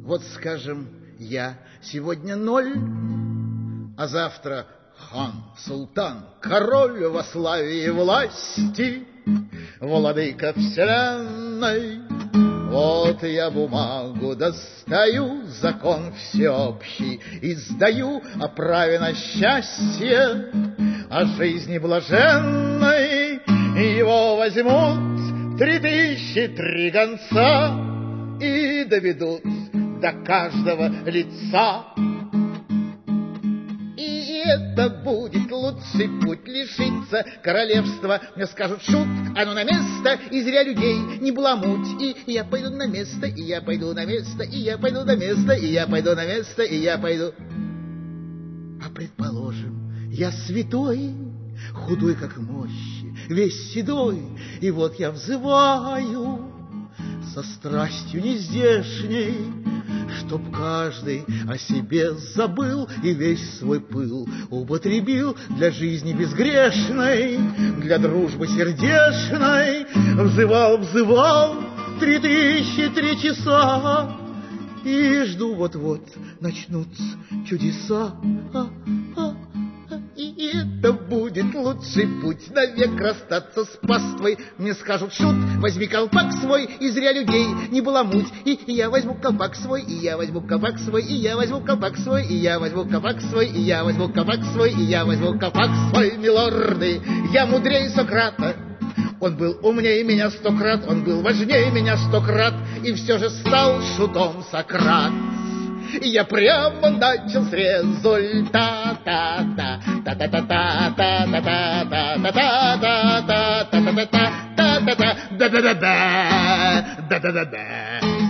Вот, скажем, я сегодня 0, а завтра хан, султан, король во славе и власти, владыка вселенной. Вот я бумагу достаю, закон всеобщий издаю о праве на счастье, о жизни блаженной. Его возьмут 3003 гонца и доведут до каждого лица. И это будет лучший путь лишиться королевства. Мне скажут: шут, оно на место, и зря людей не баламуть. И я пойду на место, и я пойду на место, и я пойду на место, и я пойду на место, и я пойду. А предположим, я святой, худой как мощь, весь седой, и вот я взываю со страстью нездешней, чтоб каждый о себе забыл и весь свой пыл употребил для жизни безгрешной, для дружбы сердечной. Взывал, взывал 3003 часа, и жду, вот-вот начнутся чудеса. И это будет лучший путь навек расстаться с паствой. Мне скажут: шут, возьми колпак свой, и зря людей не баламуть. И я возьму колпак свой, и я возьму колпак свой, и я возьму колпак свой, и я возьму колпак свой, и я возьму колпак свой, и я возьму колпак свой, милорды. Я мудрее Сократа, он был умнее меня 100 крат, он был важнее меня 100 крат, и все же стал шутом Сократ. И я прямо начал с результата. Да-да-да-да.